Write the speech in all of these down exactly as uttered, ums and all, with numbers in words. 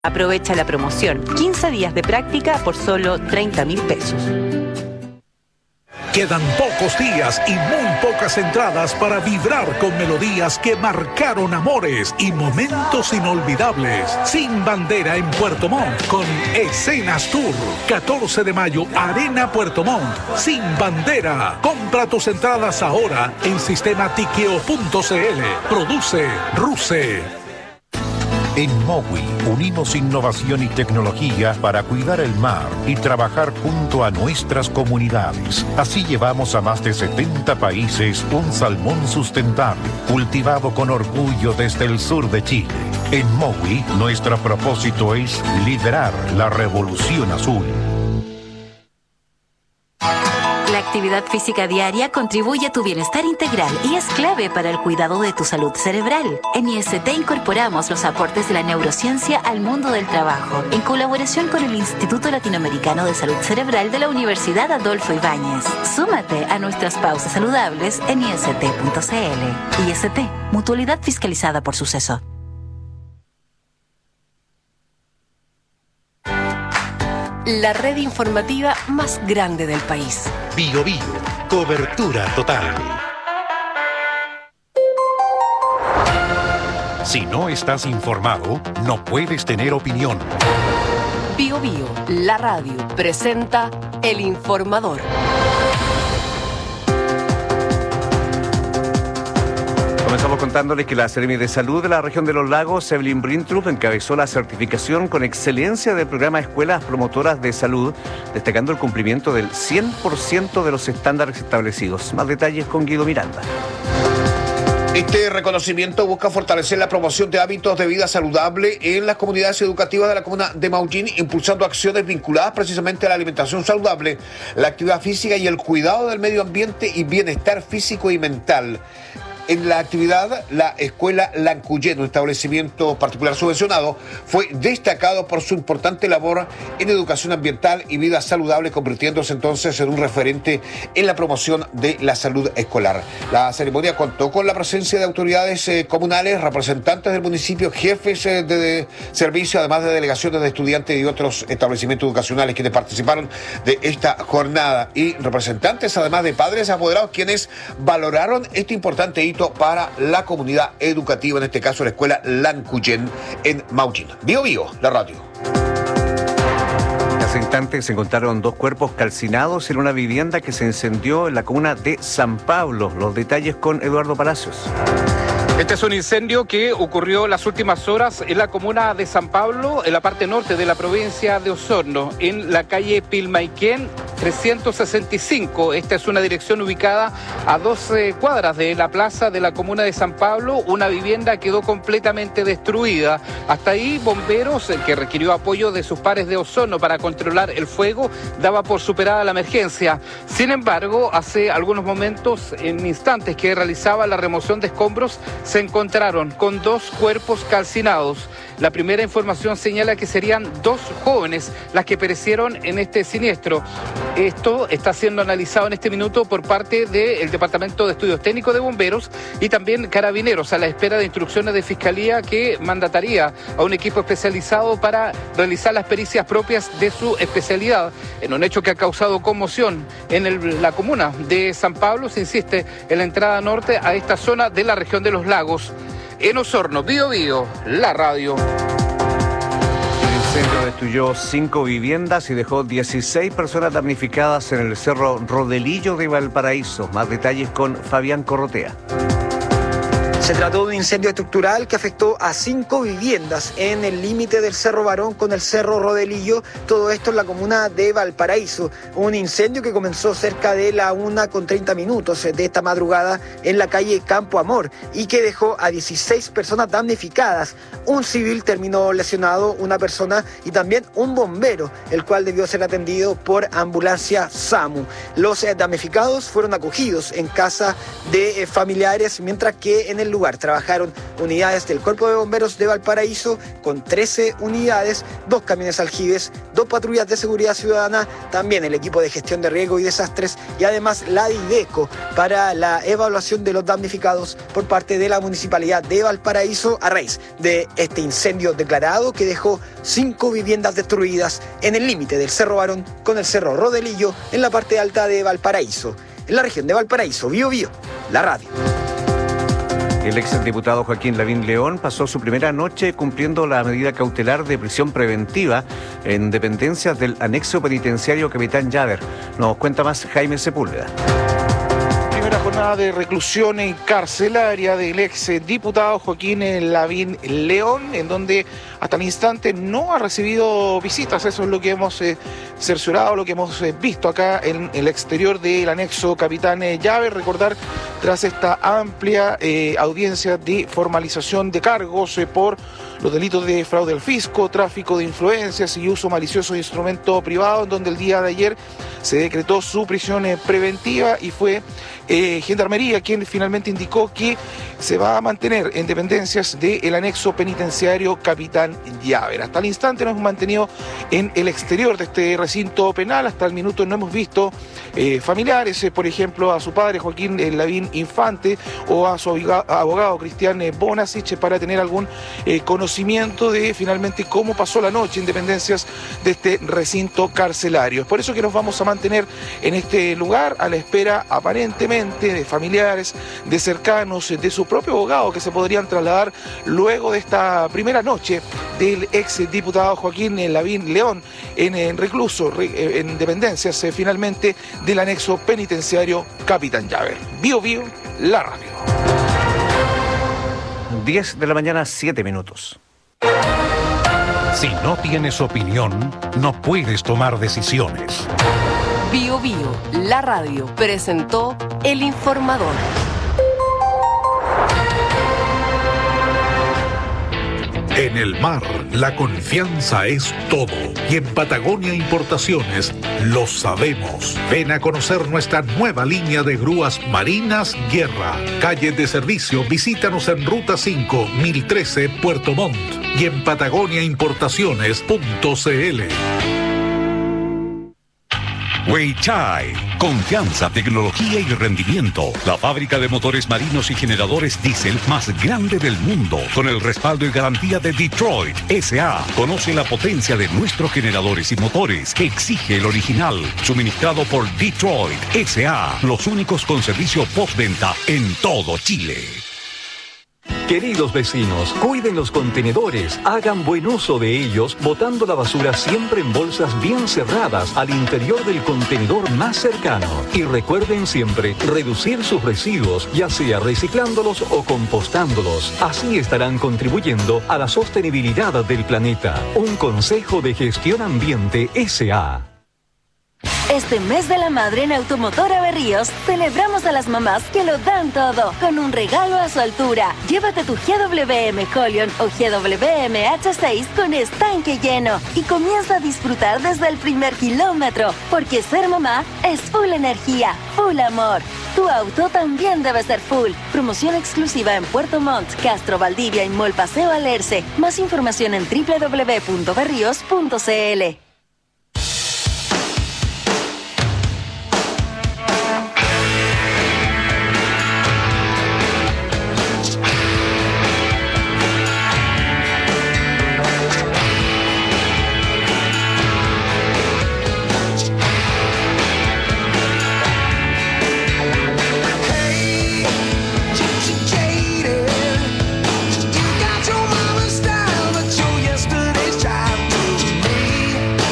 Aprovecha la promoción, quince días de práctica por solo treinta mil pesos. Quedan pocos días y muy pocas entradas para vibrar con melodías que marcaron amores y momentos inolvidables. Sin Bandera en Puerto Montt con Escenas Tour. catorce de mayo, Arena Puerto Montt. Sin Bandera. Compra tus entradas ahora en sistema tiqueo punto c l. Produce Ruse. En Mowi unimos innovación y tecnología para cuidar el mar y trabajar junto a nuestras comunidades. Así llevamos a más de setenta países un salmón sustentable, cultivado con orgullo desde el sur de Chile. En Mowi, nuestro propósito es liderar la revolución azul. La actividad física diaria contribuye a tu bienestar integral y es clave para el cuidado de tu salud cerebral. En I S T incorporamos los aportes de la neurociencia al mundo del trabajo, en colaboración con el Instituto Latinoamericano de Salud Cerebral de la Universidad Adolfo Ibáñez. Súmate a nuestras pausas saludables en i s t punto c l. I S T, mutualidad fiscalizada por Suceso. La red informativa más grande del país. Bio Bio, cobertura total. Si no estás informado, no puedes tener opinión. Bio Bio, la radio, presenta El Informador. Comenzamos contándoles que la Seremi de Salud de la región de los Lagos, Evelyn Brintrup, encabezó la certificación con excelencia del programa Escuelas Promotoras de Salud, destacando el cumplimiento del cien por ciento de los estándares establecidos. Más detalles con Guido Miranda. Este reconocimiento busca fortalecer la promoción de hábitos de vida saludable en las comunidades educativas de la comuna de Maullín, impulsando acciones vinculadas precisamente a la alimentación saludable, la actividad física y el cuidado del medio ambiente y bienestar físico y mental. En la actividad, la Escuela Lancuyén, un establecimiento particular subvencionado, fue destacado por su importante labor en educación ambiental y vida saludable, convirtiéndose entonces en un referente en la promoción de la salud escolar. La ceremonia contó con la presencia de autoridades eh, comunales, representantes del municipio, jefes eh, de, de servicio, además de delegaciones de estudiantes y otros establecimientos educacionales quienes participaron de esta jornada, y representantes además de padres apoderados quienes valoraron este importante hito para la comunidad educativa, en este caso la Escuela Lancuyén en Maullín. Bio Bio, la radio. Hace instantes se encontraron dos cuerpos calcinados en una vivienda que se incendió en la comuna de San Pablo. Los detalles con Eduardo Palacios. Este es un incendio que ocurrió las últimas horas en la comuna de San Pablo, en la parte norte de la provincia de Osorno, en la calle Pilmaiquén trescientos sesenta y cinco. Esta es una dirección ubicada a doce cuadras de la plaza de la comuna de San Pablo. Una vivienda quedó completamente destruida. Hasta ahí, bomberos, que requirió apoyo de sus pares de Osorno para controlar el fuego, daba por superada la emergencia. Sin embargo, hace algunos momentos, en instantes que realizaba la remoción de escombros, se encontraron con dos cuerpos calcinados. La primera información señala que serían dos jóvenes las que perecieron en este siniestro. Esto está siendo analizado en este minuto por parte del Departamento de Estudios Técnicos de Bomberos y también Carabineros, a la espera de instrucciones de Fiscalía que mandataría a un equipo especializado para realizar las pericias propias de su especialidad. En un hecho que ha causado conmoción en el, la comuna de San Pablo, se insiste en la entrada norte a esta zona de la región de los Lagos. En Osorno, Bio Bio, la radio. El incendio destruyó cinco viviendas y dejó dieciséis personas damnificadas en el Cerro Rodelillo de Valparaíso. Más detalles con Fabián Corrotea. Se trató de un incendio estructural que afectó a cinco viviendas en el límite del Cerro Barón con el Cerro Rodelillo, todo esto en la comuna de Valparaíso. Un incendio que comenzó cerca de la una con treinta minutos de esta madrugada en la calle Campo Amor y que dejó a dieciséis personas damnificadas. Un civil terminó lesionado, una persona y también un bombero, el cual debió ser atendido por ambulancia SAMU. Los damnificados fueron acogidos en casa de familiares, mientras que en el lugar. Trabajaron unidades del Cuerpo de Bomberos de Valparaíso con trece unidades, dos camiones aljibes, dos patrullas de seguridad ciudadana, también el equipo de gestión de riesgo y desastres y además la DIDECO para la evaluación de los damnificados por parte de la Municipalidad de Valparaíso a raíz de este incendio declarado que dejó cinco viviendas destruidas en el límite del Cerro Barón con el Cerro Rodelillo en la parte alta de Valparaíso. En la región de Valparaíso, Bío Bío, la radio. El exdiputado Joaquín Lavín León pasó su primera noche cumpliendo la medida cautelar de prisión preventiva en dependencias del anexo penitenciario Capitán Llaver. Nos cuenta más Jaime Sepúlveda. Primera jornada de reclusión en carcelaria del ex diputado Joaquín Lavín León, en donde hasta el instante no ha recibido visitas. Eso es lo que hemos eh, cerciorado, lo que hemos eh, visto acá en el exterior del anexo Capitán eh, Llaver. Recordar, tras esta amplia eh, audiencia de formalización de cargos eh, por los delitos de fraude al fisco, tráfico de influencias y uso malicioso de instrumento privado, en donde el día de ayer se decretó su prisión eh, preventiva y fue eh, Gendarmería quien finalmente indicó que se va a mantener en dependencias del anexo penitenciario Capitán Llaver. Hasta el instante nos hemos mantenido en el exterior de este recinto penal. Hasta el minuto no hemos visto eh, familiares, eh, por ejemplo, a su padre Joaquín eh, Lavín Infante o a su abogado, abogado Cristian eh, Bonasich, para tener algún eh, conocimiento de finalmente cómo pasó la noche en dependencias de este recinto carcelario. Es por eso que nos vamos a mantener en este lugar a la espera aparentemente de familiares, de cercanos, de su propio abogado, que se podrían trasladar luego de esta primera noche del ex diputado Joaquín Lavín León en, en recluso, en dependencias eh, finalmente del anexo penitenciario Capitán Llaver. Bío Bío, la radio. diez de la mañana, siete minutos. Si no tienes opinión, no puedes tomar decisiones. Bío Bío, la radio, presentó El Informador. En el mar, la confianza es todo. Y en Patagonia Importaciones lo sabemos. Ven a conocer nuestra nueva línea de grúas marinas Guerra. Calle de servicio, visítanos en Ruta cinco, mil trece, Puerto Montt. Y en patagonia importaciones punto c l. Weichai, confianza, tecnología y rendimiento. La fábrica de motores marinos y generadores diésel más grande del mundo, con el respaldo y garantía de Detroit S A Conoce la potencia de nuestros generadores y motores que exige el original, suministrado por Detroit S A Los únicos con servicio postventa en todo Chile. Queridos vecinos, cuiden los contenedores, hagan buen uso de ellos, botando la basura siempre en bolsas bien cerradas al interior del contenedor más cercano. Y recuerden siempre reducir sus residuos, ya sea reciclándolos o compostándolos. Así estarán contribuyendo a la sostenibilidad del planeta. Un consejo de gestión ambiente S A Este mes de la madre en Automotora Berríos celebramos a las mamás que lo dan todo con un regalo a su altura. Llévate tu G W M Holion o G W M H seis con estanque lleno y comienza a disfrutar desde el primer kilómetro, porque ser mamá es full energía, full amor. Tu auto también debe ser full. Promoción exclusiva en Puerto Montt, Castro Valdivia y Mall Paseo Alerce. Más información en w w w punto berríos punto c l. Got your mama's style, but you're yesterday's child to me.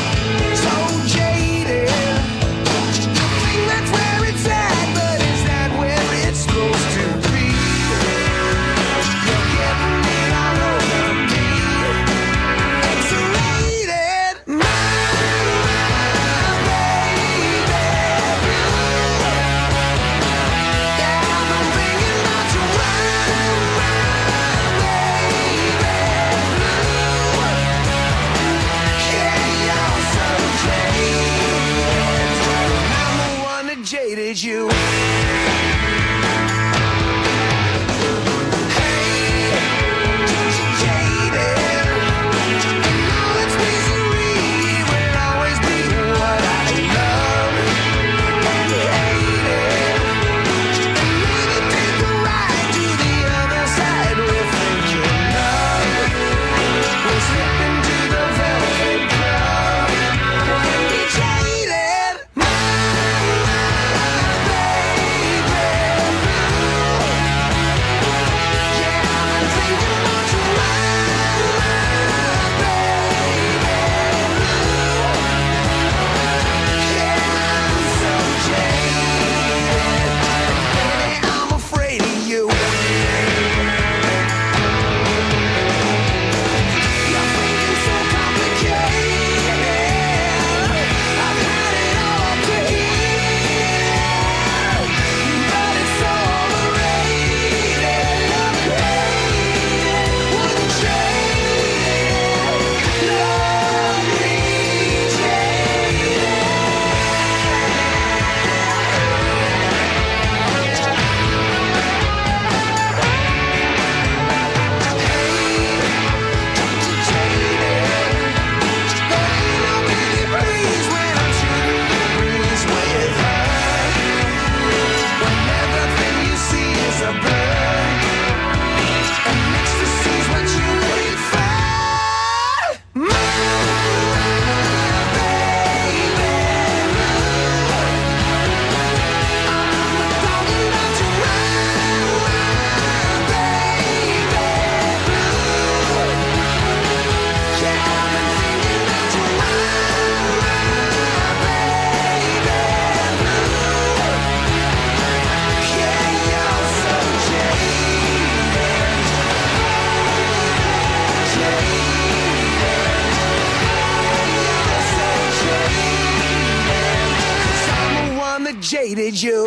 jaded you.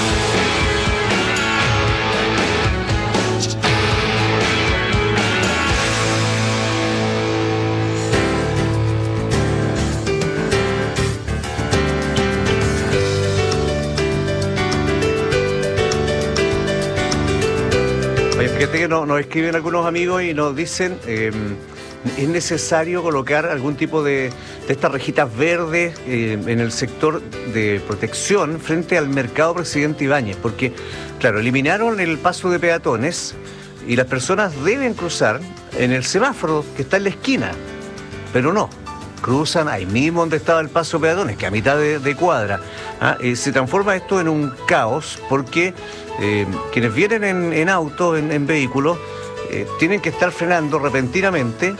Oye, fíjate que nos, nos escriben algunos amigos y nos dicen eh, es necesario colocar algún tipo de, de estas rejitas verdes eh, en el sector de protección frente al mercado Presidente Ibáñez, porque, claro, eliminaron el paso de peatones y las personas deben cruzar en el semáforo que está en la esquina, pero no. Cruzan ahí mismo donde estaba el paso de peatones, que a mitad de, de cuadra. ¿ah? Eh, se transforma esto en un caos porque eh, quienes vienen en, en auto, en, en vehículos, eh, tienen que estar frenando repentinamente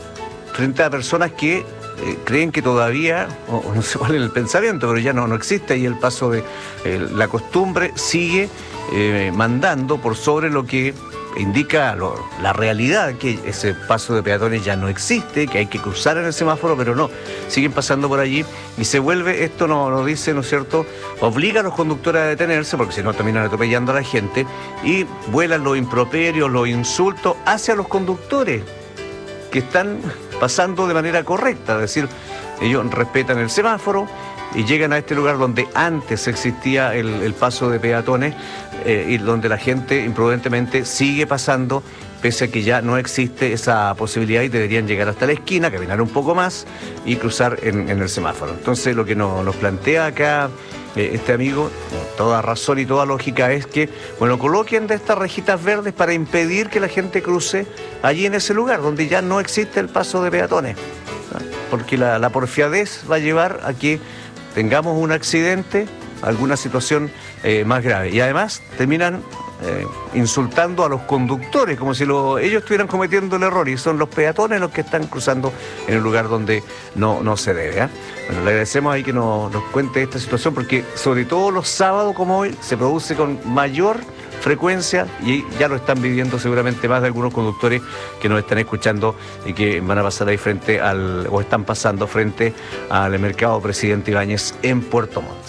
frente a personas que eh, creen que todavía, o, o no sé cuál es el pensamiento, pero ya no, no existe ahí el paso de... Eh, la costumbre sigue eh, mandando por sobre lo que indica lo, la realidad, que ese paso de peatones ya no existe, que hay que cruzar en el semáforo, pero no, siguen pasando por allí y se vuelve, esto nos no dice, ¿no es cierto?, obliga a los conductores a detenerse, porque si no terminan atropellando a la gente, y vuelan los improperios, los insultos hacia los conductores que están pasando de manera correcta, es decir, ellos respetan el semáforo y llegan a este lugar donde antes existía el, el paso de peatones eh, y donde la gente imprudentemente sigue pasando pese a que ya no existe esa posibilidad y deberían llegar hasta la esquina, caminar un poco más y cruzar en, en el semáforo. Entonces lo que nos, nos plantea acá eh, este amigo, toda razón y toda lógica, es que, bueno, coloquen de estas rejitas verdes para impedir que la gente cruce allí en ese lugar donde ya no existe el paso de peatones, ¿no? Porque la, la porfiadez va a llevar a que tengamos un accidente, alguna situación eh, más grave. Y además terminan eh, insultando a los conductores, como si lo, ellos estuvieran cometiendo el error y son los peatones los que están cruzando en un lugar donde no, no se debe. ¿eh? Bueno, le agradecemos ahí que nos, nos cuente esta situación, porque sobre todo los sábados como hoy se produce con mayor frecuencia y ya lo están viviendo seguramente más de algunos conductores que nos están escuchando y que van a pasar ahí frente al, o están pasando frente al mercado Presidente Ibáñez en Puerto Montt.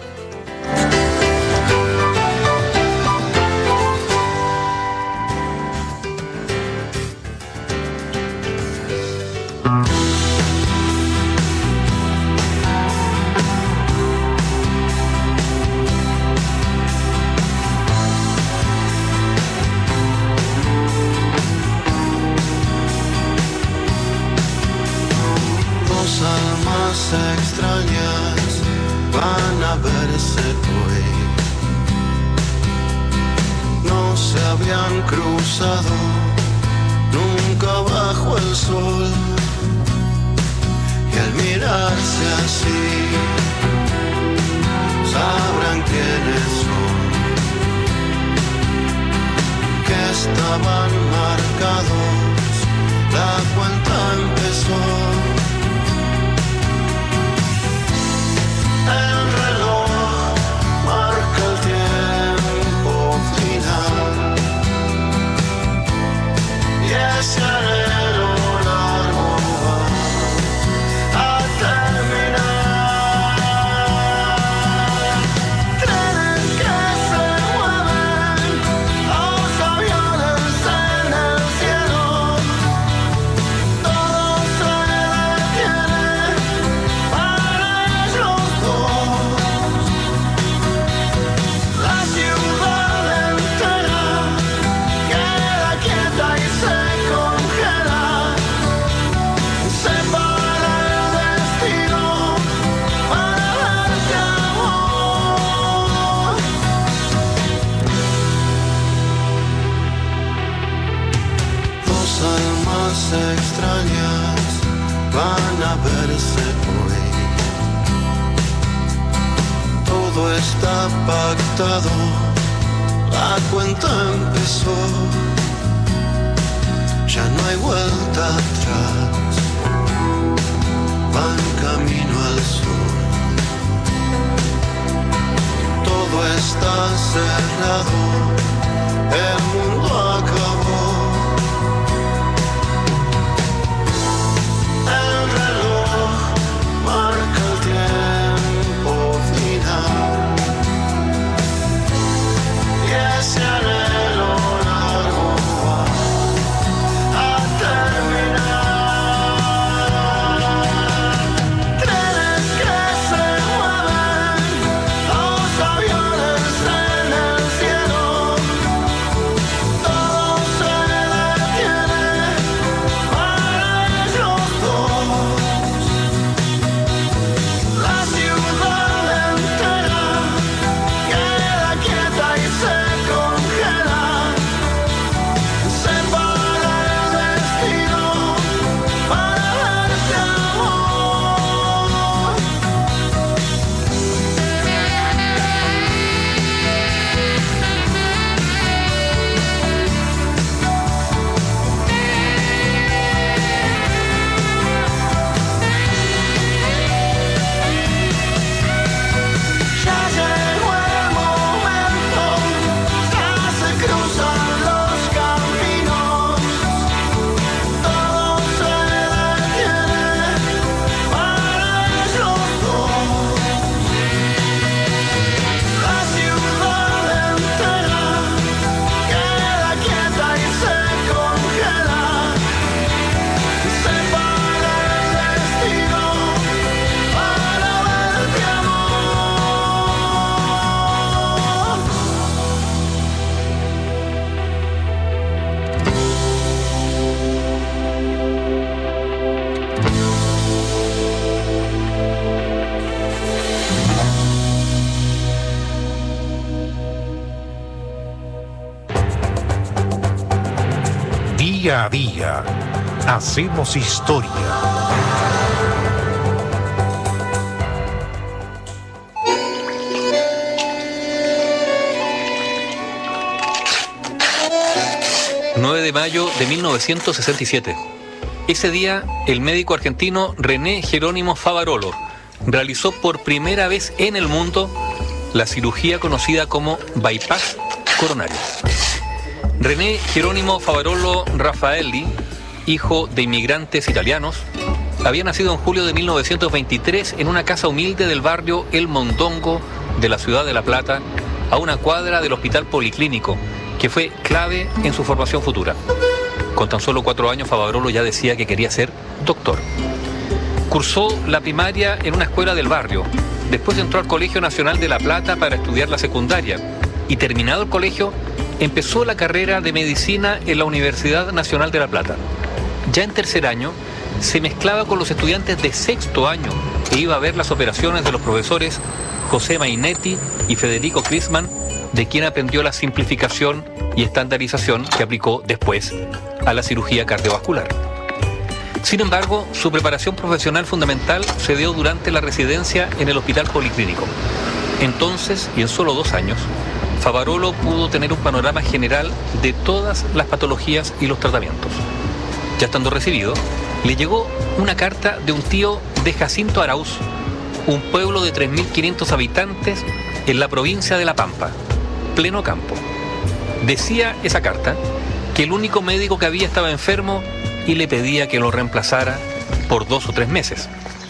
Extrañas van a verse hoy. No se habían cruzado nunca bajo el sol, y al mirarse así sabrán quiénes son, que estaban marcados, la cuenta empezó. El reloj marca el tiempo final y ese anhelo largo va a terminar. Trenes que se mueven, los aviones en el cielo, todo se detiene para ellos. La ciudad entera queda quieta y se congela, separa el destino para darte amor. Dos almas extrañas van a verse hoy. Todo está pactado, la cuenta empezó, ya no hay vuelta atrás, van camino al sur. Todo está cerrado, el mundo acabó. El reloj marca el tiempo final Día a día, hacemos historia. nueve de mayo de mil novecientos sesenta y siete. Ese día, el médico argentino René Jerónimo Favarolo realizó por primera vez en el mundo la cirugía conocida como bypass coronario. René Jerónimo Favarolo Raffaelli, hijo de inmigrantes italianos, había nacido en julio de mil novecientos veintitrés en una casa humilde del barrio El Mondongo de la ciudad de La Plata, a una cuadra del Hospital Policlínico, que fue clave en su formación futura. Con tan solo cuatro años, Favarolo ya decía que quería ser doctor. Cursó la primaria en una escuela del barrio. Después entró al Colegio Nacional de La Plata para estudiar la secundaria. Y terminado el colegio, empezó la carrera de medicina en la Universidad Nacional de La Plata. Ya en tercer año, se mezclaba con los estudiantes de sexto año e iba a ver las operaciones de los profesores José Mainetti y Federico Crisman, de quien aprendió la simplificación y estandarización que aplicó después a la cirugía cardiovascular. Sin embargo, su preparación profesional fundamental se dio durante la residencia en el Hospital Policlínico. Entonces, y en solo dos años, Favarolo pudo tener un panorama general de todas las patologías y los tratamientos. Ya estando recibido, le llegó una carta de un tío de Jacinto Arauz, un pueblo de tres mil quinientos habitantes en la provincia de La Pampa, pleno campo. Decía esa carta que el único médico que había estaba enfermo y le pedía que lo reemplazara por dos o tres meses.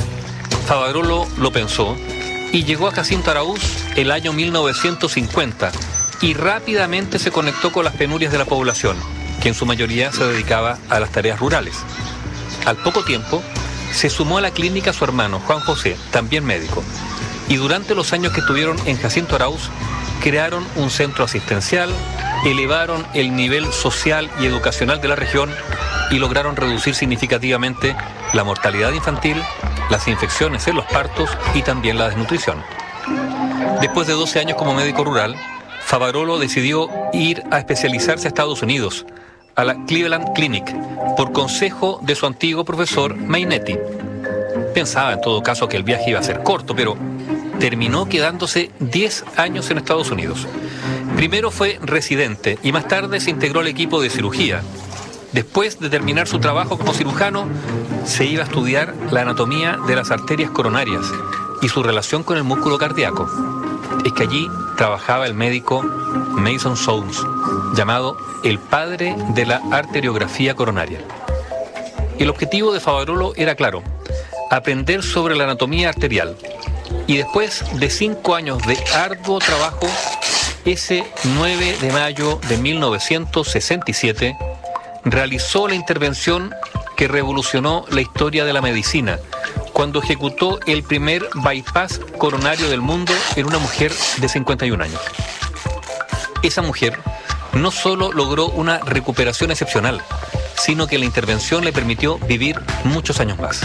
Favarolo lo pensó y llegó a Jacinto Arauz el año mil novecientos cincuenta y rápidamente se conectó con las penurias de la población, que en su mayoría se dedicaba a las tareas rurales. Al poco tiempo, se sumó a la clínica su hermano, Juan José, también médico, y durante los años que estuvieron en Jacinto Arauz, crearon un centro asistencial, elevaron el nivel social y educacional de la región y lograron reducir significativamente la mortalidad infantil, las infecciones en los partos y también la desnutrición. Después de doce años como médico rural, Favarolo decidió ir a especializarse a Estados Unidos, a la Cleveland Clinic, por consejo de su antiguo profesor Mainetti. Pensaba en todo caso que el viaje iba a ser corto, pero terminó quedándose diez años en Estados Unidos. Primero fue residente y más tarde se integró al equipo de cirugía. Después de terminar su trabajo como cirujano, se iba a estudiar la anatomía de las arterias coronarias y su relación con el músculo cardíaco. Es que allí trabajaba el médico Mason Soames, llamado el padre de la arteriografía coronaria. El objetivo de Favarolo era claro: aprender sobre la anatomía arterial. Y después de cinco años de arduo trabajo, ese nueve de mayo de mil novecientos sesenta y siete, realizó la intervención que revolucionó la historia de la medicina, cuando ejecutó el primer bypass coronario del mundo en una mujer de cincuenta y un años. Esa mujer no solo logró una recuperación excepcional, sino que la intervención le permitió vivir muchos años más.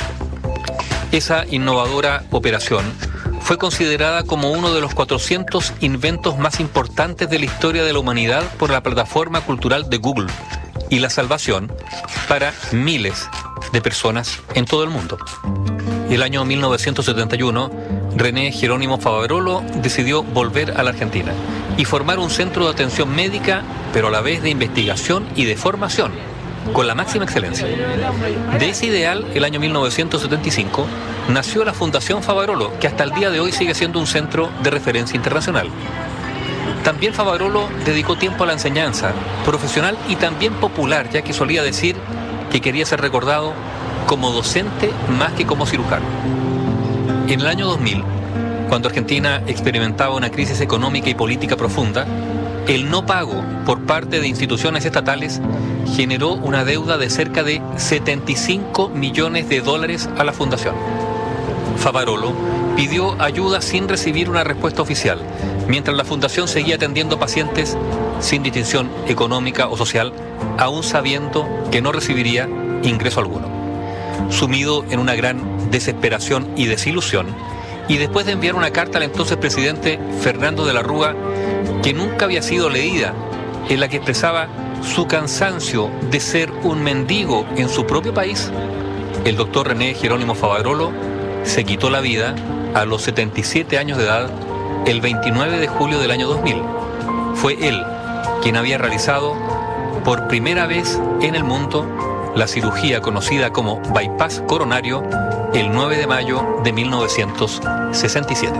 Esa innovadora operación fue considerada como uno de los cuatrocientos inventos más importantes de la historia de la humanidad por la plataforma cultural de Google y la salvación para miles de personas en todo el mundo. El año mil novecientos setenta y uno, René Jerónimo Favarolo decidió volver a la Argentina y formar un centro de atención médica, pero a la vez de investigación y de formación, con la máxima excelencia. De ese ideal, el año mil novecientos setenta y cinco, nació la Fundación Favarolo, que hasta el día de hoy sigue siendo un centro de referencia internacional. También Favarolo dedicó tiempo a la enseñanza, profesional y también popular, ya que solía decir que quería ser recordado como docente más que como cirujano. En el año dos mil, cuando Argentina experimentaba una crisis económica y política profunda, el no pago por parte de instituciones estatales generó una deuda de cerca de setenta y cinco millones de dólares a la fundación. Favarolo pidió ayuda sin recibir una respuesta oficial, mientras la fundación seguía atendiendo pacientes sin distinción económica o social, aún sabiendo que no recibiría ingreso alguno. Sumido en una gran desesperación y desilusión, y después de enviar una carta al entonces presidente Fernando de la Rúa, que nunca había sido leída, en la que expresaba su cansancio de ser un mendigo en su propio país, el doctor René Jerónimo Favarolo se quitó la vida a los setenta y siete años de edad el veintinueve de julio del año dos mil. Fue él quien había realizado por primera vez en el mundo la cirugía conocida como bypass coronario el nueve de mayo de mil novecientos sesenta y siete.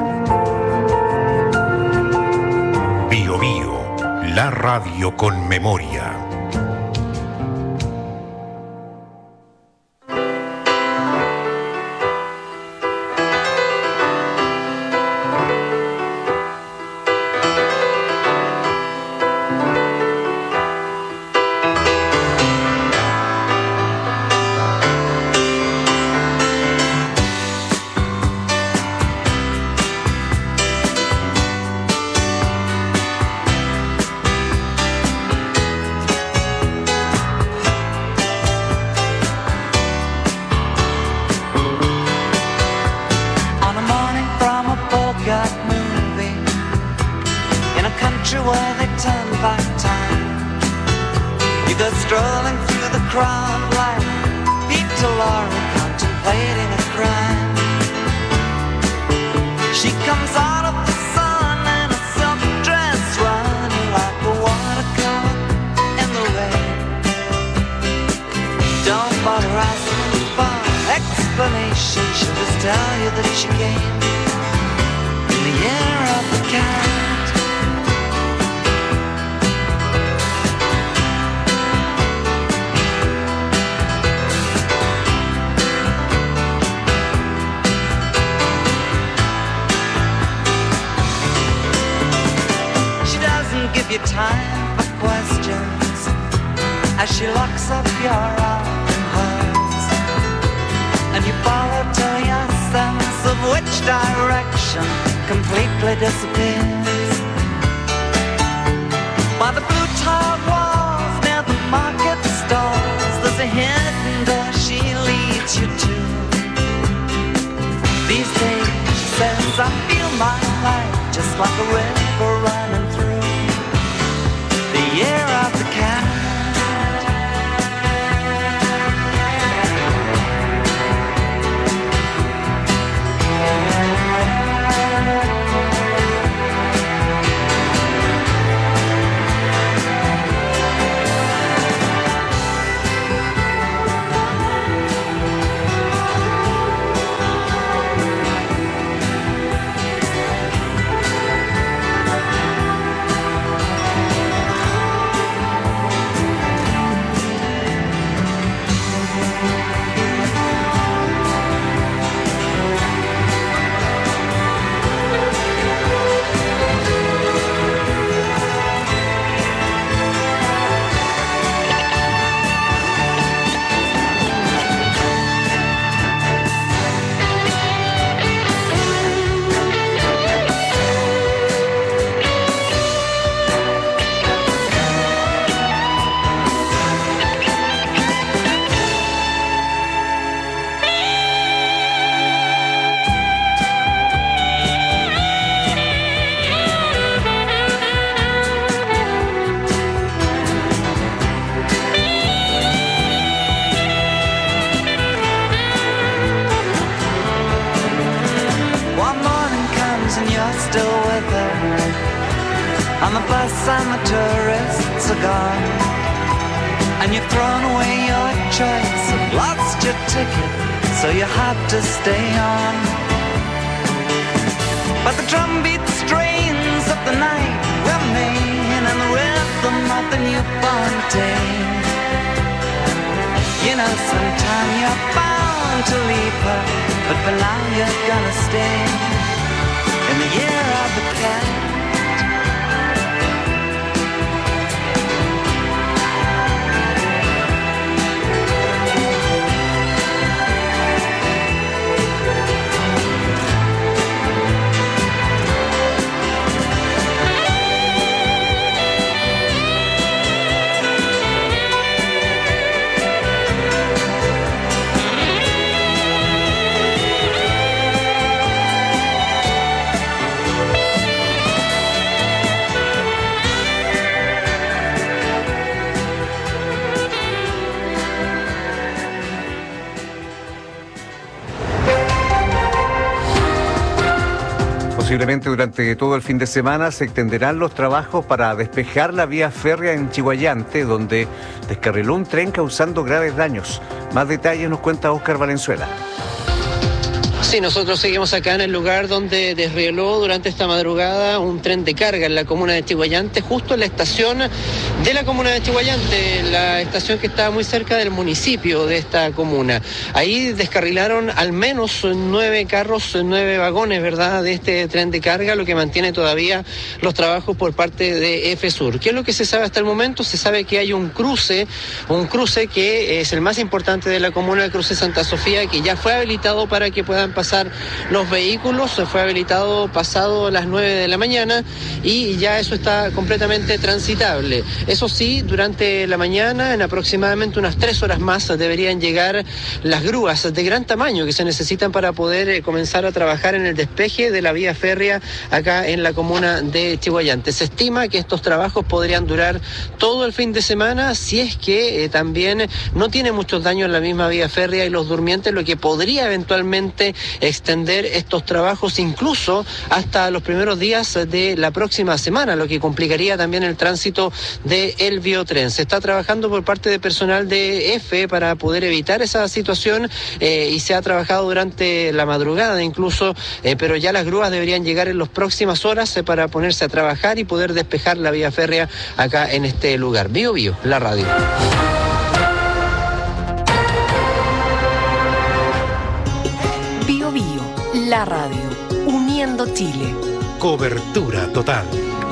Bio Bio, la radio con memoria. Posiblemente durante todo el fin de semana se extenderán los trabajos para despejar la vía férrea en Chihuayante, donde descarriló un tren causando graves daños. Más detalles nos cuenta Óscar Valenzuela. Sí, nosotros seguimos acá en el lugar donde desrieló durante esta madrugada un tren de carga en la comuna de Chihuayante, justo en la estación de la comuna de Chihuayante, la estación que está muy cerca del municipio de esta comuna. Ahí descarrilaron al menos nueve carros, nueve vagones, ¿verdad?, de este tren de carga, lo que mantiene todavía los trabajos por parte de EFESUR. ¿Qué es lo que se sabe hasta el momento? Se sabe que hay un cruce, un cruce que es el más importante de la comuna, el cruce Santa Sofía, que ya fue habilitado para que puedan pasar los vehículos. Se fue habilitado pasado las nueve de la mañana y ya eso está completamente transitable. Eso sí, durante la mañana, en aproximadamente unas tres horas más, deberían llegar las grúas de gran tamaño que se necesitan para poder eh, comenzar a trabajar en el despeje de la vía férrea acá en la comuna de Chihuayante. Se estima que estos trabajos podrían durar todo el fin de semana, si es que eh, también no tiene muchos daños en la misma vía férrea y los durmientes, lo que podría eventualmente extender estos trabajos incluso hasta los primeros días de la próxima semana, lo que complicaría también el tránsito del biotren. Se está trabajando por parte de personal de EFE para poder evitar esa situación eh, y se ha trabajado durante la madrugada incluso, eh, pero ya las grúas deberían llegar en las próximas horas eh, para ponerse a trabajar y poder despejar la vía férrea acá en este lugar. Bio Bio, la radio. Bio Bio, la radio, uniendo Chile. Cobertura total.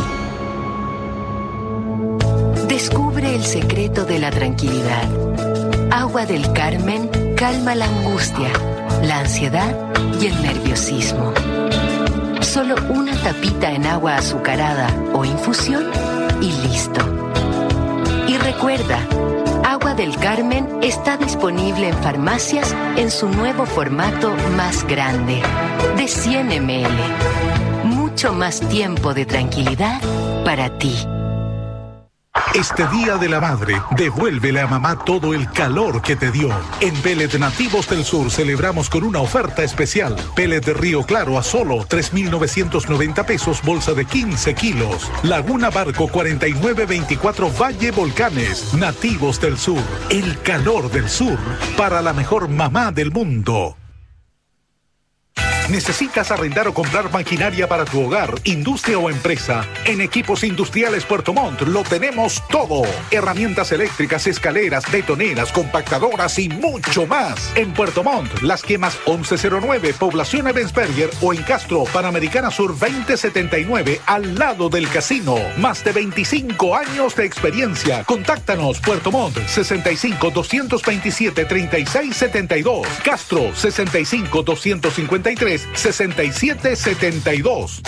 Descubre el secreto de la tranquilidad. Agua del Carmen calma la angustia, la ansiedad y el nerviosismo. Solo una tapita en agua azucarada o infusión y listo. Y recuerda, Agua del Carmen está disponible en farmacias en su nuevo formato más grande, de cien mililitros. Mucho más tiempo de tranquilidad para ti. Este Día de la Madre, devuélvele a mamá todo el calor que te dio. En Pellet Nativos del Sur celebramos con una oferta especial. Pellet de Río Claro a solo tres mil novecientos noventa pesos, bolsa de quince kilos. Laguna Barco cuarenta y nueve veinticuatro Valle Volcanes. Nativos del Sur, el calor del sur, para la mejor mamá del mundo. ¿Necesitas arrendar o comprar maquinaria para tu hogar, industria o empresa? En Equipos Industriales Puerto Montt lo tenemos todo. Herramientas eléctricas, escaleras, betoneras, compactadoras y mucho más. En Puerto Montt, Las Quemas once cero nueve, Población Ebensberger, o en Castro, Panamericana Sur veinte setenta y nueve, al lado del casino. Más de veinticinco años de experiencia. Contáctanos, Puerto Montt, sesenta y cinco, doscientos veintisiete, treinta y seis setenta y dos. Castro, sesenta y cinco, doscientos cincuenta y tres, sesenta y siete setenta y dos.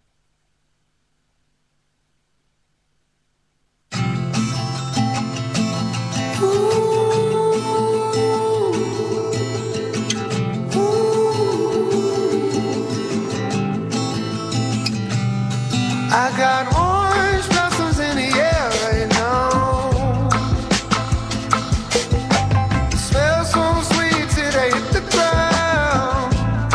I got orange blossoms in the air right now. It smells so sweet till they hit the ground.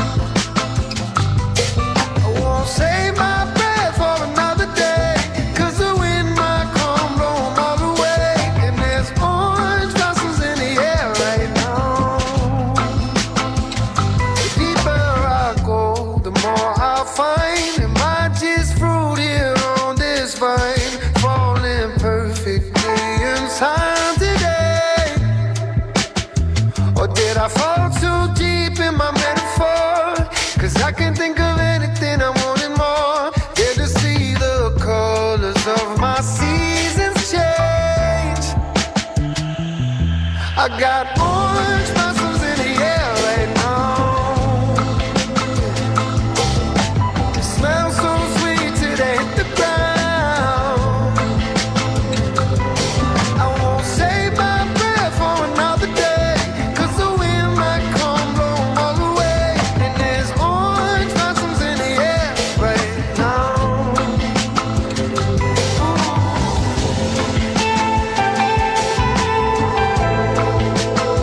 I won't save my breath for another day, 'cause the wind might come blow 'em all away. And there's orange blossoms in the air right now. The deeper I go, the more I find. Am I just fruit here on this vine, falling perfectly in time today? Or did I fall too deep in my metaphor? 'Cause I can think of anything I want and more. Get to see the colors of my seasons change. I got orange blossoms in the air right now. It smells so sweet till they hit the ground. I won't save my breath for another day, 'cause the wind might come blow 'em all away. And there's orange blossoms in the air right now. Ooh.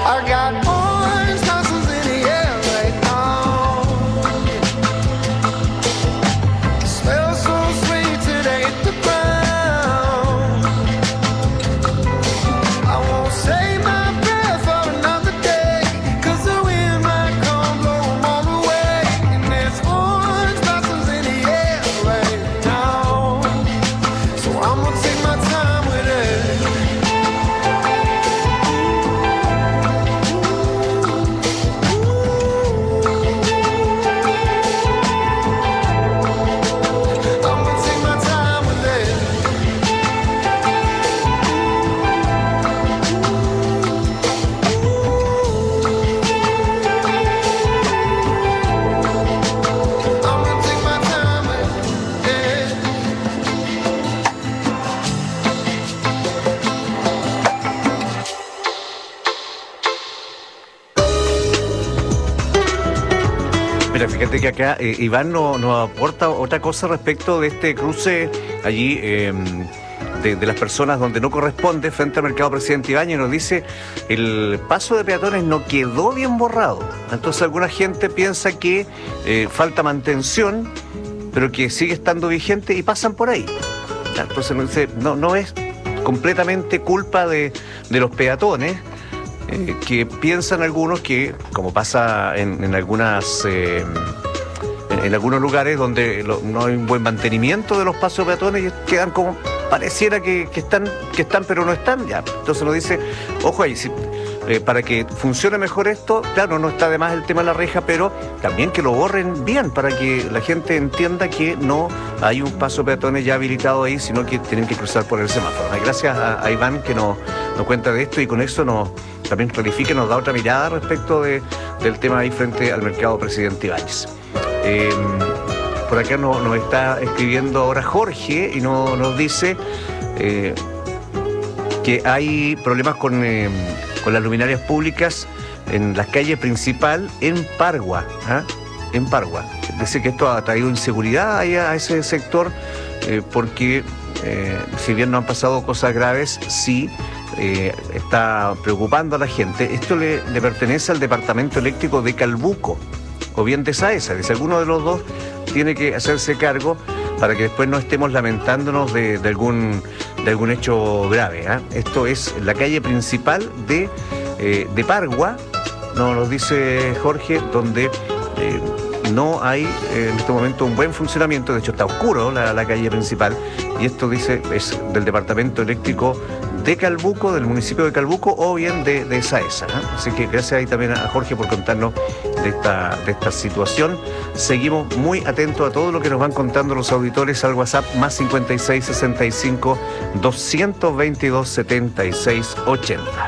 I got orange blossoms in the air right now. It smells so sweet today at the ground. I won't save my breath for another day, 'cause the wind might come blow 'em all away. And there's orange blossoms in the air right now. So I'm gonna take my time with it. Mira, fíjate que acá eh, Iván nos no aporta otra cosa respecto de este cruce allí eh, de, de las personas donde no corresponde frente al mercado Presidente Ibáñez. Nos dice, el paso de peatones no quedó bien borrado. Entonces alguna gente piensa que eh, falta mantención, pero que sigue estando vigente y pasan por ahí. Entonces nos dice, no, no es completamente culpa de, de los peatones. Eh, que piensan algunos que, como pasa en, en algunas eh, en, en algunos lugares donde lo, no hay un buen mantenimiento de los pasos peatones y quedan como pareciera que, que están que están pero no están ya. Entonces nos dice, ojo ahí, si, eh, para que funcione mejor esto, claro, no está de más el tema de la reja, pero también que lo borren bien para que la gente entienda que no hay un paso peatones ya habilitado ahí, sino que tienen que cruzar por el semáforo. Gracias a, a Iván que nos, nos cuenta de esto y con eso nos también clarifica, nos da otra mirada respecto de, del tema ahí frente al mercado Presidente Ibáñez. Eh, por acá nos, nos está escribiendo ahora Jorge y no, nos dice eh, que hay problemas con, eh, con las luminarias públicas en la calle principal en Pargua. ¿eh? En Pargua. Dice que esto ha traído inseguridad ahí a ese sector eh, porque eh, si bien no han pasado cosas graves, sí Eh, está preocupando a la gente. Esto le, le pertenece al departamento eléctrico de Calbuco o bien de Saesa. Dice, alguno de los dos tiene que hacerse cargo para que después no estemos lamentándonos de, de, algún, de algún hecho grave. ¿eh? Esto es la calle principal de, eh, de Pargua, no nos dice Jorge, donde eh, no hay eh, en este momento un buen funcionamiento. De hecho está oscuro la, la calle principal y esto dice es del departamento eléctrico de Calbuco, del municipio de Calbuco o bien de, de Saesa. ¿eh? Así que gracias ahí también a Jorge por contarnos de esta, de esta situación. Seguimos muy atentos a todo lo que nos van contando los auditores al WhatsApp más cincuenta y seis, sesenta y cinco, doscientos veintidós, setenta y seis, ochenta.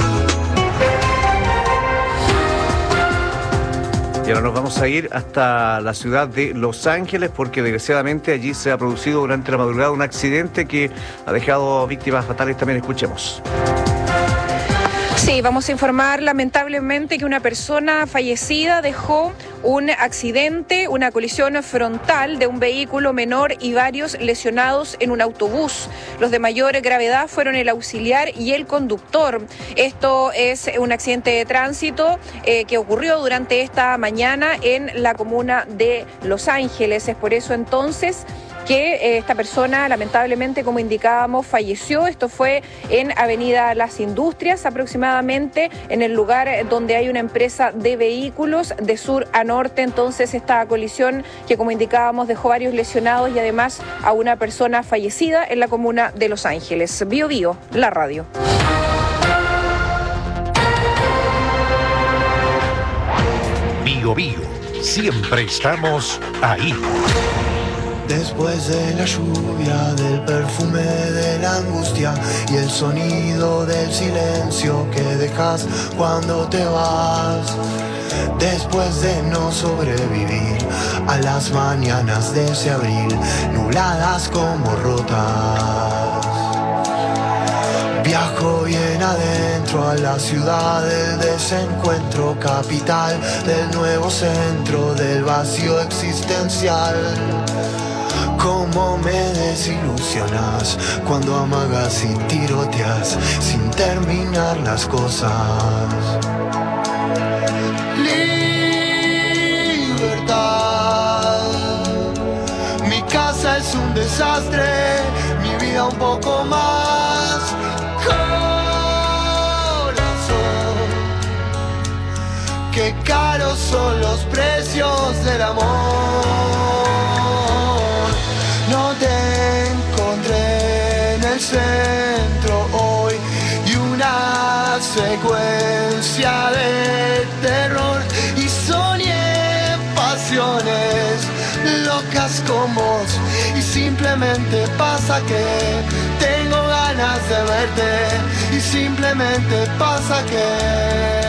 Y ahora nos vamos a ir hasta la ciudad de Los Ángeles porque desgraciadamente allí se ha producido durante la madrugada un accidente que ha dejado víctimas fatales. También escuchemos. Sí, vamos a informar lamentablemente que una persona fallecida dejó un accidente, una colisión frontal de un vehículo menor y varios lesionados en un autobús. Los de mayor gravedad fueron el auxiliar y el conductor. Esto es un accidente de tránsito eh, que ocurrió durante esta mañana en la comuna de Los Ángeles. Es por eso entonces que eh, esta persona lamentablemente, como indicábamos, falleció. Esto fue en Avenida Las Industrias, aproximadamente en el lugar donde hay una empresa de vehículos de sur a norte. Entonces esta colisión que, como indicábamos, dejó varios lesionados y además a una persona fallecida en la comuna de Los Ángeles. Bio Bio, la radio. Bio Bio, siempre estamos ahí. Después de la lluvia, del perfume de la angustia y el sonido del silencio que dejas cuando te vas. Después de no sobrevivir a las mañanas de ese abril, nubladas como rotas. Viajo bien adentro a la ciudad del desencuentro, capital del nuevo centro del vacío existencial. Cómo me desilusionas cuando amagas y tiroteas sin terminar las cosas. desastre, mi vida un poco más. Corazón, qué caros son los precios del amor. No te encontré en el centro hoy y una secuencia de terror y soñé pasiones locas con vos y simplemente pasa que tengo ganas de verte y simplemente pasa que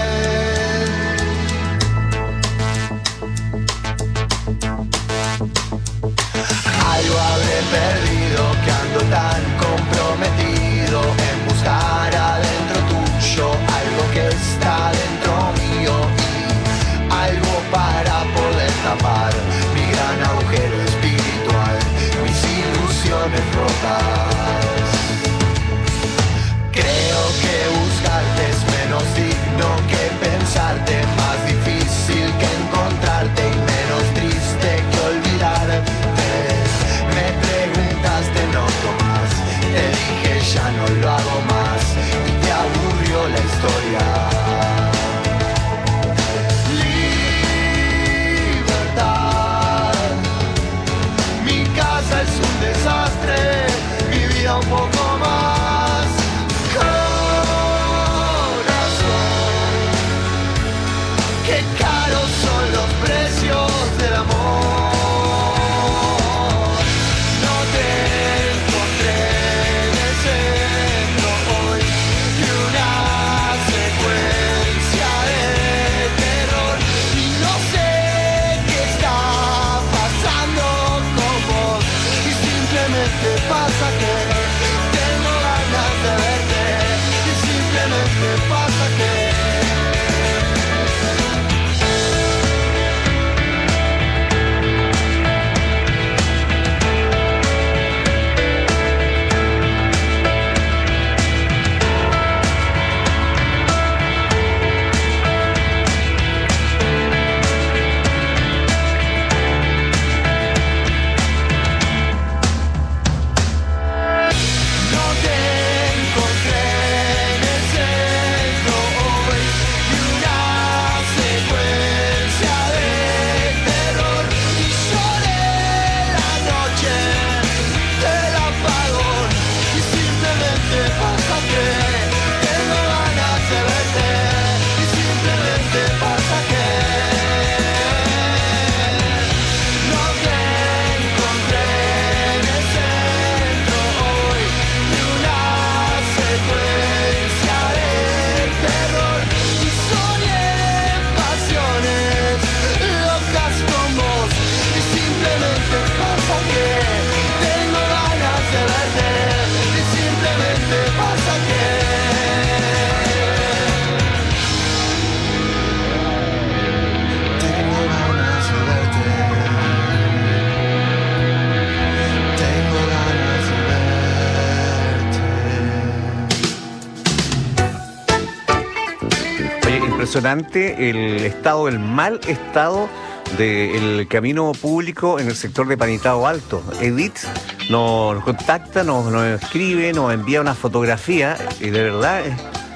algo habré perdido, que ando tan comprometido en buscar adentro tuyo algo que está dentro mío y algo para poder tapar mi gran agujero espiritual, mis ilusiones rotas. Creo que buscarte es menos digno que pensarte, más difícil que encontrarte y menos triste que olvidarte. Me preguntaste no tomás, te dije ya no lo hago más y te aburrió la historia. Libertad, mi casa es un desastre, mi vida un poco más. Corazón, qué caros son los precios del amor. Pasa que tengo ganas de verte y simplemente pasa que impresionante el estado, el mal estado del camino público en el sector de Panitao Alto. Edith nos, nos contacta, nos, nos escribe, nos envía una fotografía y de verdad es,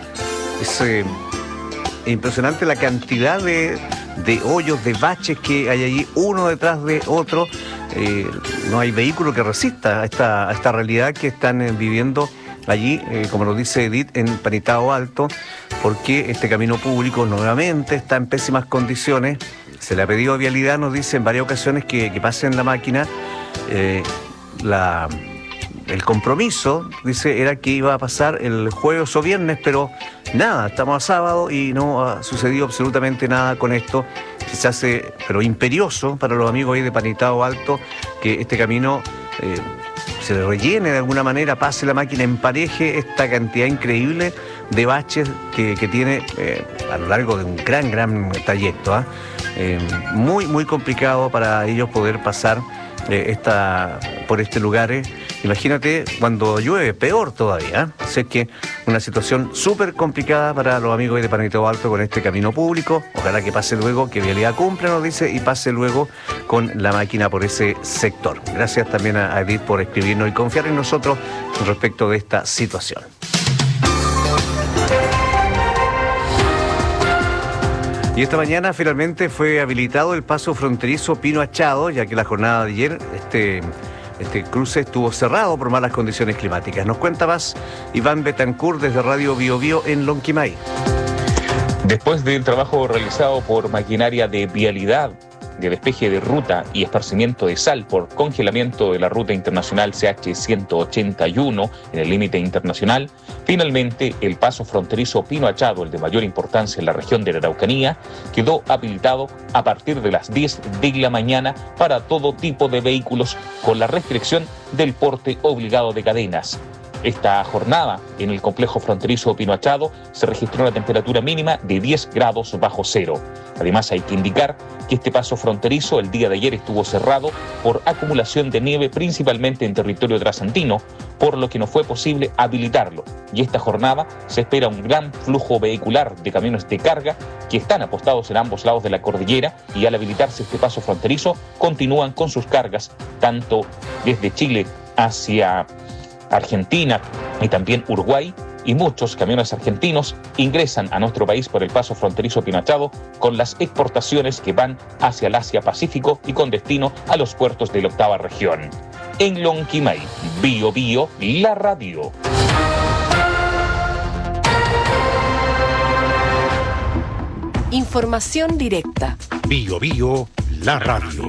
es eh, impresionante la cantidad de, de hoyos, de baches que hay allí, uno detrás de otro. Eh, no hay vehículo que resista a esta, a esta realidad que están eh, viviendo allí, eh, como nos dice Edith, en Panitao Alto, porque este camino público nuevamente está en pésimas condiciones. Se le ha pedido a Vialidad, nos dice en varias ocasiones que, que pasen la máquina. Eh, la, el compromiso, dice, era que iba a pasar el jueves o viernes, pero nada, estamos a sábado y no ha sucedido absolutamente nada con esto. Se hace, pero imperioso para los amigos ahí de Panitao Alto, que este camino eh, se le rellene de alguna manera, pase la máquina, empareje esta cantidad increíble de baches que, que tiene eh, a lo largo de un gran, gran trayecto. ¿eh? Eh, muy, muy complicado para ellos poder pasar eh, esta, por este lugar. Eh. Imagínate cuando llueve, peor todavía. ¿eh? Así que una situación súper complicada para los amigos de Panito Alto con este camino público. Ojalá que pase luego, que Vialidad cumpla, nos dice, y pase luego con la máquina por ese sector. Gracias también a Edith por escribirnos y confiar en nosotros respecto de esta situación. Y esta mañana finalmente fue habilitado el paso fronterizo Pino Achado, ya que la jornada de ayer este, este cruce estuvo cerrado por malas condiciones climáticas. Nos cuenta más Iván Betancourt desde Radio Bio Bio en Lonquimay. Después del trabajo realizado por maquinaria de vialidad, de despeje de ruta y esparcimiento de sal por congelamiento de la ruta internacional C H ciento ochenta y uno en el límite internacional, finalmente el paso fronterizo Pino Achado, el de mayor importancia en la región de la Araucanía, quedó habilitado a partir de las diez de la mañana para todo tipo de vehículos con la restricción del porte obligado de cadenas. Esta jornada en el complejo fronterizo Pino Achado se registró una temperatura mínima de diez grados bajo cero. Además, hay que indicar que este paso fronterizo el día de ayer estuvo cerrado por acumulación de nieve, principalmente en territorio trasandino, por lo que no fue posible habilitarlo. Y esta jornada se espera un gran flujo vehicular de camiones de carga que están apostados en ambos lados de la cordillera, y al habilitarse este paso fronterizo continúan con sus cargas tanto desde Chile hacia Argentina y también Uruguay, y muchos camiones argentinos ingresan a nuestro país por el paso fronterizo Pino Achado con las exportaciones que van hacia el Asia-Pacífico y con destino a los puertos de la octava región. En Lonquimay, Bio Bio, la radio. Información directa. Bio Bio, la radio.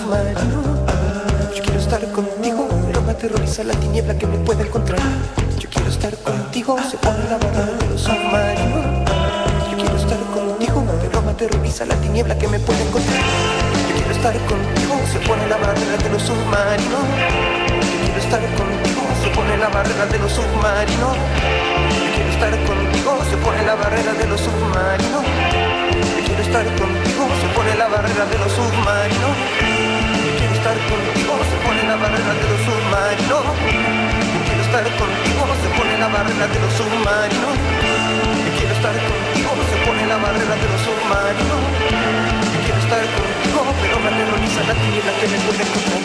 Aterroriza la tiniebla que me puede encontrar. Yo quiero estar contigo, se pone la barrera de los submarinos. Yo quiero estar contigo, pero me aterroriza la tiniebla que me puede encontrar. Yo quiero estar contigo, se pone la barrera de los submarinos. Yo quiero estar contigo, se pone la barrera de los submarinos. Yo quiero estar contigo, se pone la barrera de los submarinos. Yo quiero estar contigo, se pone la barrera de los submarinos. Yo quiero estar contigo, se pone la barrera de los submarinos. Yo quiero estar contigo, se pone la barrera de los submarinos. Yo quiero estar contigo, se pone la barrera de los submarinos. Yo quiero estar contigo, pero me aterroriza la tiniebla que me puede encontrar.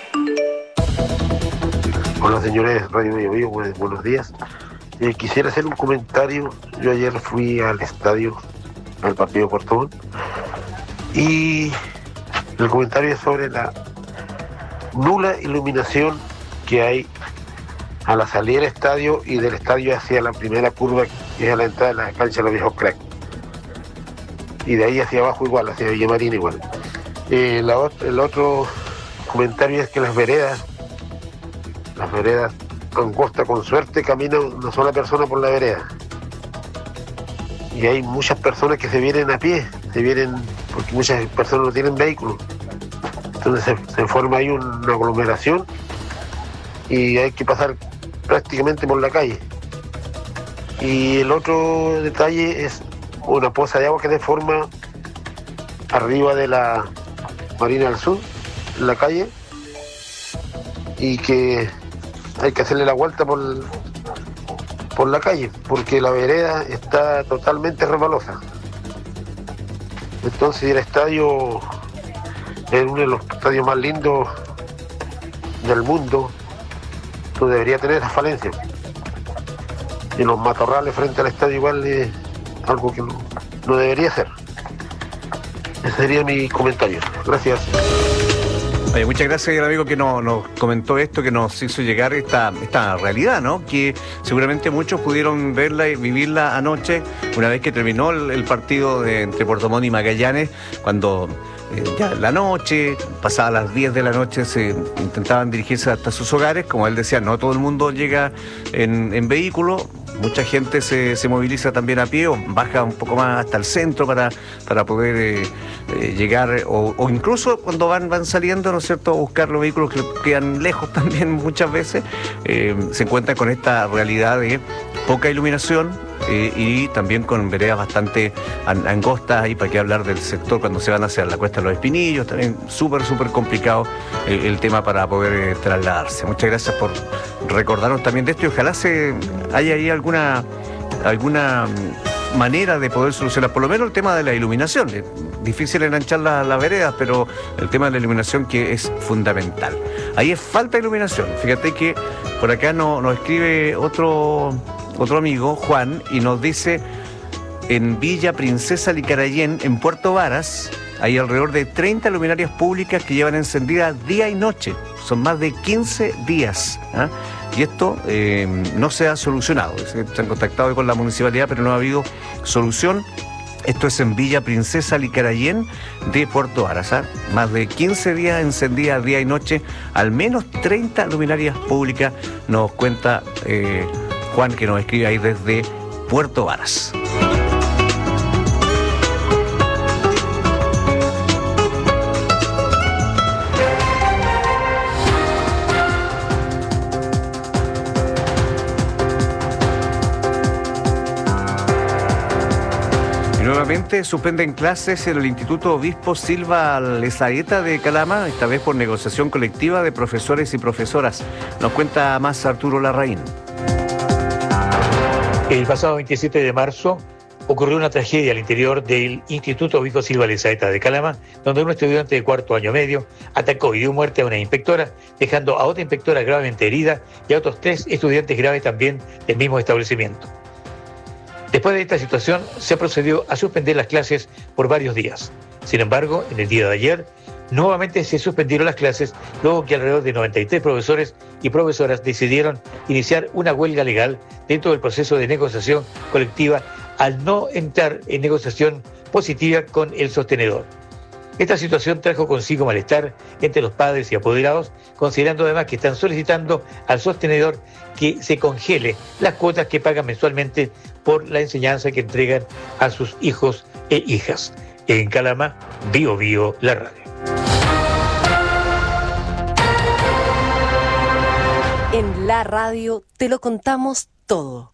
Hola señores, Radio Bio Bio, buenos días. Eh, quisiera hacer un comentario. Yo ayer fui al estadio, al partido de Puerto Montt, y el comentario es sobre la nula iluminación que hay a la salida del estadio y del estadio hacia la primera curva, que es a la entrada de la cancha de los Viejos Crack, y de ahí hacia abajo igual, hacia Villa Marina igual. Eh, la, el otro comentario es que las veredas, las veredas angostas, con suerte camina una sola persona por la vereda, y hay muchas personas que se vienen a pie, se vienen porque muchas personas no tienen vehículos, entonces se, se forma ahí una aglomeración y hay que pasar prácticamente por la calle. Y el otro detalle es una poza de agua que se forma arriba de la Marina del Sur, en la calle, y que hay que hacerle la vuelta por, por la calle, porque la vereda está totalmente resbalosa. Entonces el estadio es uno de los estadios más lindos del mundo, no debería tener esa falencia. Y los matorrales frente al estadio igual es algo que no, no debería ser. Ese sería mi comentario. Gracias. Oye, muchas gracias al amigo que nos, nos comentó esto, que nos hizo llegar esta, esta realidad, ¿no? Que seguramente muchos pudieron verla y vivirla anoche, una vez que terminó el, el partido de, entre Puerto Montt y Magallanes, cuando eh, ya la noche, pasadas las diez de la noche, se intentaban dirigirse hasta sus hogares. Como él decía, no todo el mundo llega en, en vehículo. Mucha gente se, se moviliza también a pie o baja un poco más hasta el centro para, para poder eh, eh, llegar, o, o incluso cuando van, van saliendo, ¿no es cierto?, a buscar los vehículos que quedan lejos también muchas veces, eh, se encuentran con esta realidad de poca iluminación eh, y también con veredas bastante angostas, y para qué hablar del sector cuando se van hacia la Cuesta de los Espinillos, también súper, súper complicado eh, el tema para poder eh, trasladarse. Muchas gracias por recordarnos también de esto, y ojalá se haya ahí alguna, alguna manera de poder solucionar por lo menos el tema de la iluminación. Es difícil enganchar las la veredas, pero el tema de la iluminación que es fundamental. Ahí es falta de iluminación. Fíjate que por acá no, nos escribe otro, otro amigo, Juan, y nos dice: en Villa Princesa Licarayén, en Puerto Varas, hay alrededor de treinta luminarias públicas que llevan encendidas día y noche. Son más de quince días. ¿eh? Y esto eh, no se ha solucionado. Se han contactado con la municipalidad, pero no ha habido solución. Esto es en Villa Princesa Licarayén de Puerto Varas. ¿eh? Más de quince días encendidas día y noche, al menos treinta luminarias públicas, nos cuenta eh, Juan, que nos escribe ahí desde Puerto Varas. Nuevamente suspenden clases en el Instituto Obispo Silva Lezaeta de Calama, esta vez por negociación colectiva de profesores y profesoras. Nos cuenta más Arturo Larraín. El pasado veintisiete de marzo ocurrió una tragedia al interior del Instituto Obispo Silva Lezaeta de Calama, donde un estudiante de cuarto año medio atacó y dio muerte a una inspectora, dejando a otra inspectora gravemente herida y a otros tres estudiantes graves también del mismo establecimiento. Después de esta situación, se procedió a suspender las clases por varios días. Sin embargo, en el día de ayer, nuevamente se suspendieron las clases, luego que alrededor de noventa y tres profesores y profesoras decidieron iniciar una huelga legal dentro del proceso de negociación colectiva al no entrar en negociación positiva con el sostenedor. Esta situación trajo consigo malestar entre los padres y apoderados, considerando además que están solicitando al sostenedor que se congele las cuotas que pagan mensualmente por la enseñanza que entregan a sus hijos e hijas. En Calama, Bio Bio, la radio. En la radio te lo contamos todo.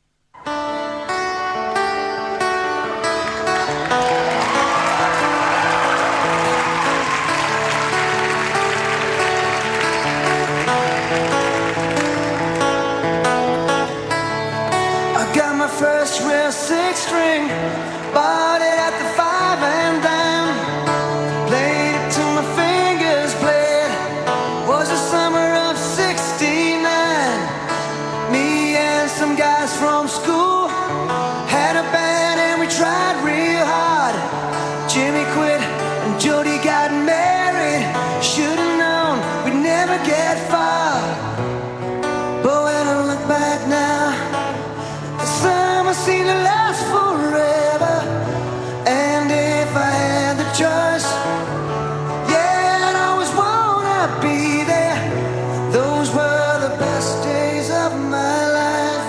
First real six string, bought it at the five and dime. Played it till my fingers bled. Was the summer of sixty-nine. Me and some guys from school had a band and we tried real hard. Jimmy quit and Jody got married. Should've known we'd never get far. But when I look back now, summer seemed to last forever. And if I had the choice, yeah, I'd always wanna be there. Those were the best days of my life.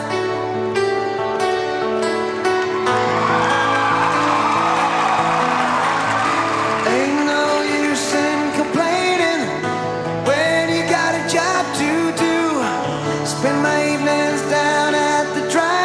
Ain't no use in complaining when you got a job to do. Spend my evenings down at the drive.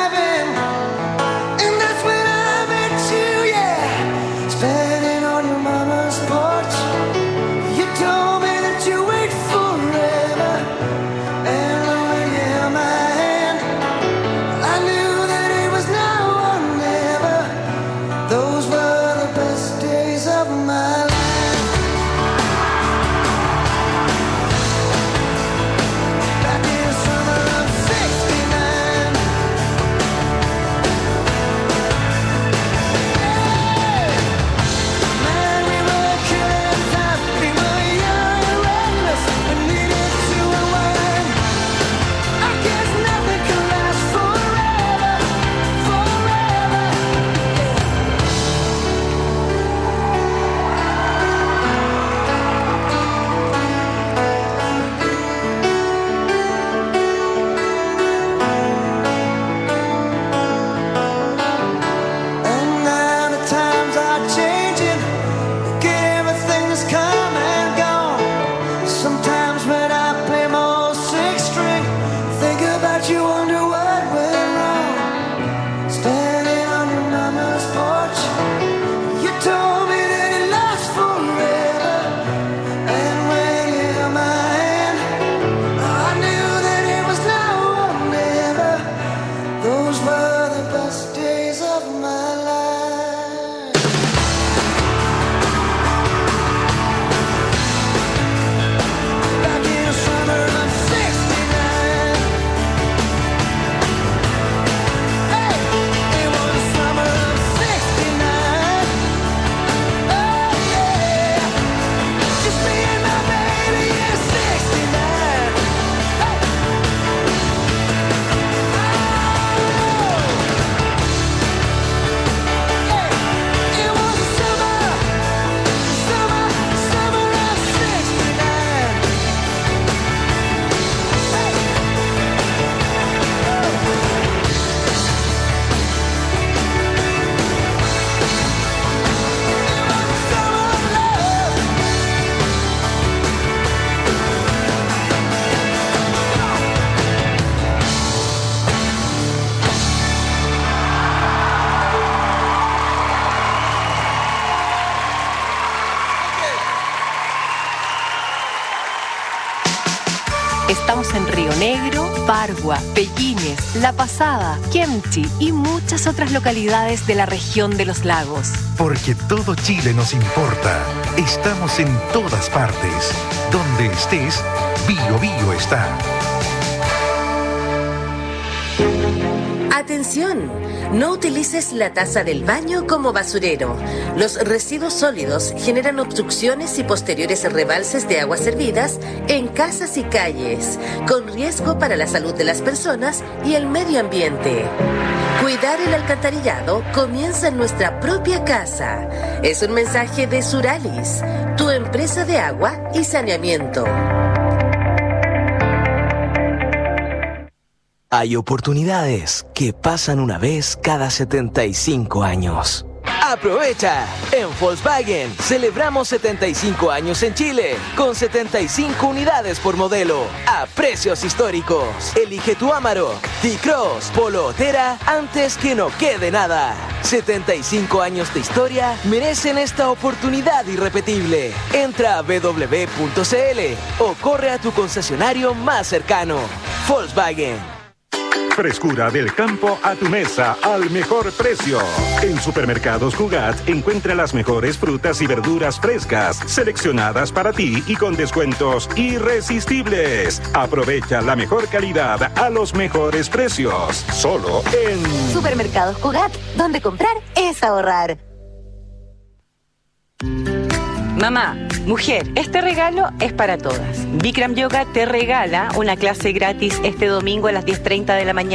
Estamos en Río Negro, Pargua, Pellines, La Pasada, Kemchi y muchas otras localidades de la región de los lagos. Porque todo Chile nos importa. Estamos en todas partes. Donde estés, Bio Bio está. Atención, no utilices la taza del baño como basurero. Los residuos sólidos generan obstrucciones y posteriores rebalses de aguas servidas en casas y calles, con riesgo para la salud de las personas y el medio ambiente. Cuidar el alcantarillado comienza en nuestra propia casa. Es un mensaje de Suralis, tu empresa de agua y saneamiento. Hay oportunidades que pasan una vez cada setenta y cinco años. ¡Aprovecha! En Volkswagen celebramos setenta y cinco años en Chile, con setenta y cinco unidades por modelo, a precios históricos. Elige tu Amarok, T-Cross, Polo o Terra antes que no quede nada. setenta y cinco años de historia merecen esta oportunidad irrepetible. Entra a w w w punto c l o corre a tu concesionario más cercano. Volkswagen. Frescura del campo a tu mesa al mejor precio. En Supermercados Cugat encuentra las mejores frutas y verduras frescas, seleccionadas para ti y con descuentos irresistibles. Aprovecha la mejor calidad a los mejores precios. Solo en Supermercados Cugat, donde comprar es ahorrar. Mamá, mujer, este regalo es para todas. Bikram Yoga te regala una clase gratis este domingo a las diez treinta de la mañana.